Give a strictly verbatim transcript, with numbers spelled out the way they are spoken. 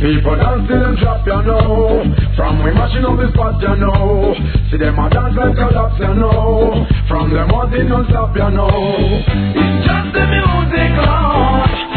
People dance till them drop, you know. From we mashing up the spot, you know. See them a dance like a laps, you know. From them out it don't stop, you know. It's just the music, Lord.